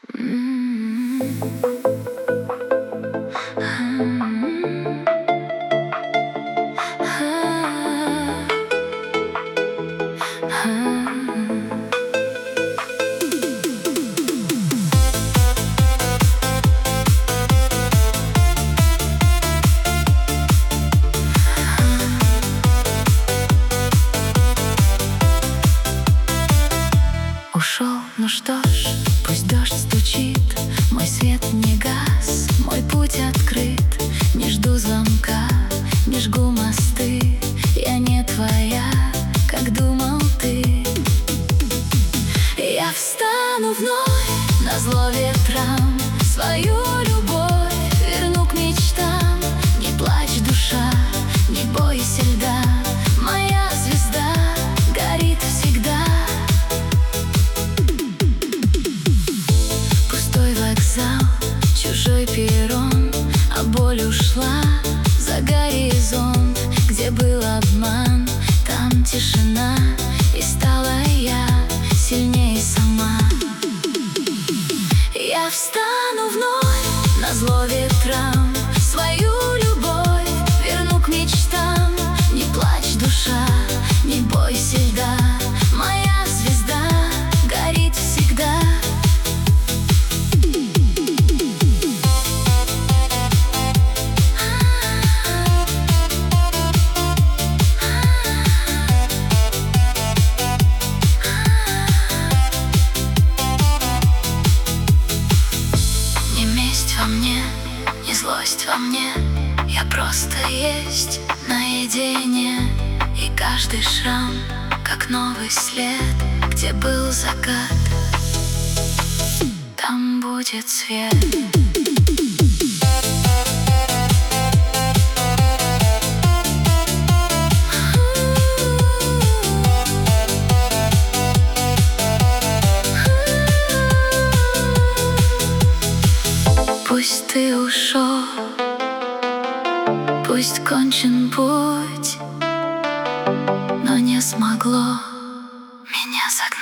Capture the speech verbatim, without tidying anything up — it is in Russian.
Ушел, ну что ж, пусть дождь стучит, мой свет не гас, мой путь открыт. Не жду звонка, не жгу мосты, я не твоя, как думал ты. Я встану вновь назло ветрам, свою любовь верну к мечтам. Не плачь, душа, не бойся льда, моя звезда горит всегда. Вокзал, чужой перрон, а боль ушла за горизонт. Где был обман, там тишина, и стала я сильнее сама. Я встану вновь назло ветрам, свою любовь верну к мечтам. Не плачь, душа, не бойся льда, моя звезда горит всегда. Во мне, не злость во мне, я просто есть наедине. И каждый шрам, как новый след, где был закат, там будет свет. Пусть ты ушел, пусть кончен путь, но не смогло меня загнать.